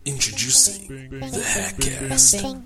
Introducing the Hackcast.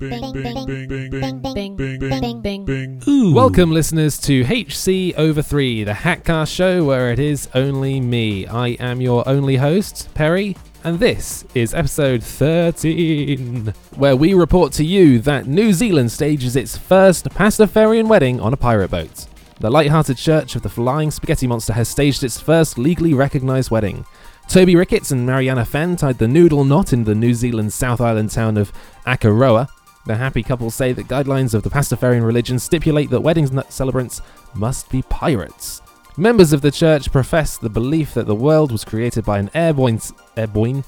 Welcome, listeners, to HC Over 3, the Hackcast show where it is only me. I am your only host, Perry, and this is episode 13, where we report to you that New Zealand stages its first Pastafarian wedding on a pirate boat. The light-hearted Church of the Flying Spaghetti Monster has staged its first legally recognised wedding. Toby Ricketts and Mariana Fenn tied the noodle knot in the New Zealand South Island town of Akaroa. The happy couple say that guidelines of the Pastafarian religion stipulate that wedding celebrants must be pirates. Members of the church profess the belief that the world was created by an airborne spaghetti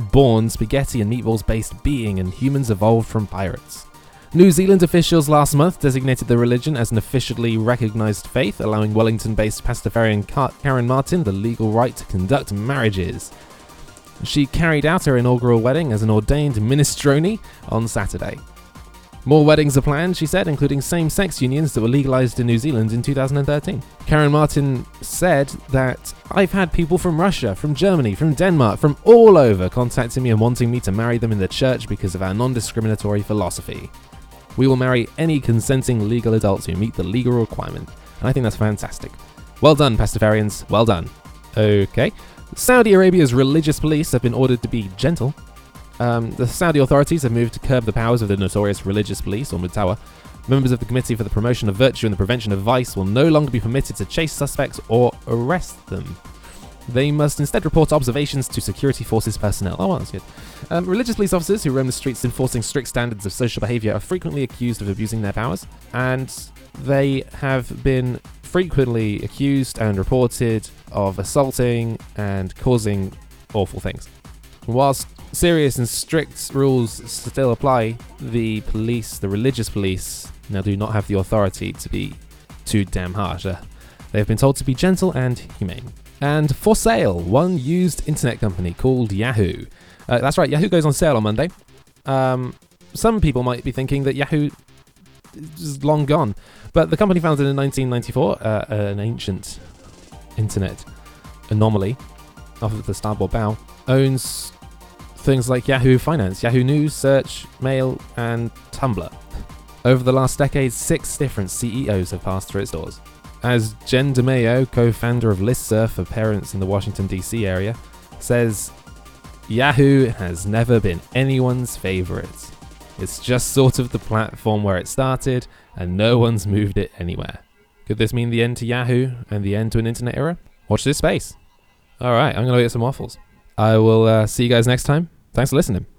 and meatballs-based being, and humans evolved from pirates. New Zealand officials last month designated the religion as an officially recognised faith, allowing Wellington-based Pastafarian Karen Martin the legal right to conduct marriages. She carried out her inaugural wedding as an ordained minestrone on Saturday. More weddings are planned, she said, including same-sex unions that were legalised in New Zealand in 2013. Karen Martin said that, "I've had people from Russia, from Germany, from Denmark, from all over contacting me and wanting me to marry them in the church because of our non-discriminatory philosophy. We will marry any consenting legal adults who meet the legal requirement." And I think that's fantastic. Well done, Pastafarians. Well done. Okay. Saudi Arabia's religious police have been ordered to be gentle. The Saudi authorities have moved to curb the powers of the notorious religious police, or Mutawa. Members of the Committee for the Promotion of Virtue and the Prevention of Vice will no longer be permitted to chase suspects or arrest them. They must instead report observations to security forces personnel. Oh, well, that's good. Religious police officers who roam the streets enforcing strict standards of social behaviour are frequently accused of abusing their powers, and they have been frequently accused and reported of assaulting and causing awful things. Whilst serious and strict rules still apply, the religious police, now do not have the authority to be too damn harsh. They have been told to be gentle and humane. And for sale, one used internet company called Yahoo. That's right, Yahoo goes on sale on Monday. Some people might be thinking that Yahoo is long gone, but the company founded in 1994, an ancient internet anomaly off of the starboard bow, owns things like Yahoo Finance, Yahoo News, Search, Mail, and Tumblr. Over the last decade, 6 different CEOs have passed through its doors. As Jen DeMayo, co-founder of Listserv for parents in the Washington, D.C. area, says, Yahoo has never been anyone's favourite. It's just sort of the platform where it started, and no one's moved it anywhere. Could this mean the end to Yahoo and the end to an internet era? Watch this space. Alright, I'm going to get some waffles. I will see you guys next time. Thanks for listening.